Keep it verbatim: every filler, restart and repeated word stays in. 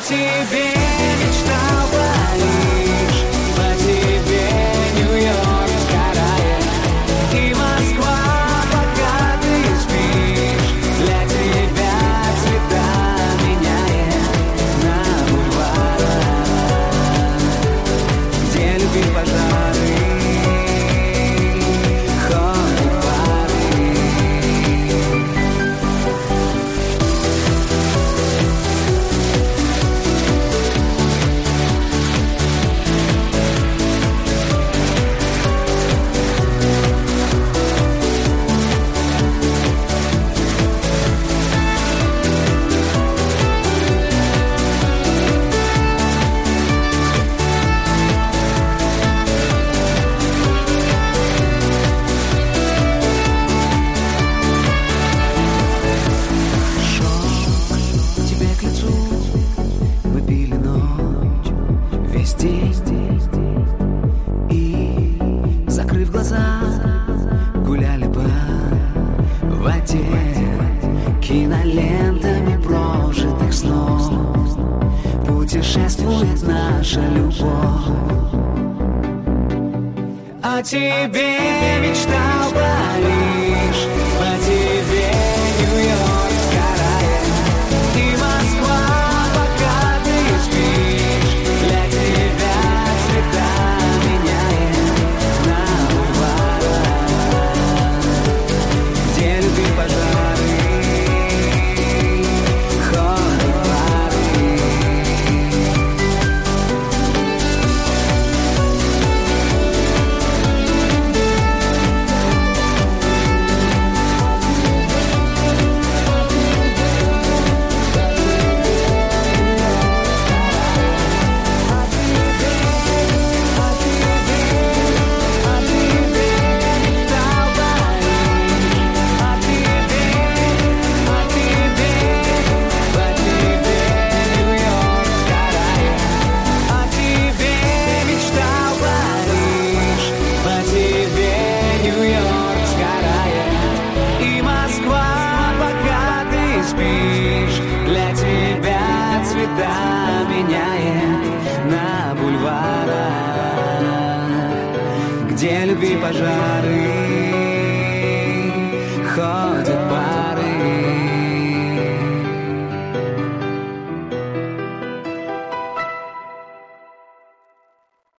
тебе мечтал Париж, по тебе Нью-Йорк сгорает, и Москва, пока ты спишь, для тебя цвета меняет на бульварах, где любви пожары, ходят пары. И, закрыв глаза, гуляли бы в воде кинолентами прожитых снов. Путешествует наша любовь. О тебе мечтал Париж, по тебе Нью-Йорк сгорает, и Москва, пока ты спишь, для тебя цвета меняет на бульварах, где любви пожары, ходят пары. Для тебя цвета меняет на бульварах, где любви пожары.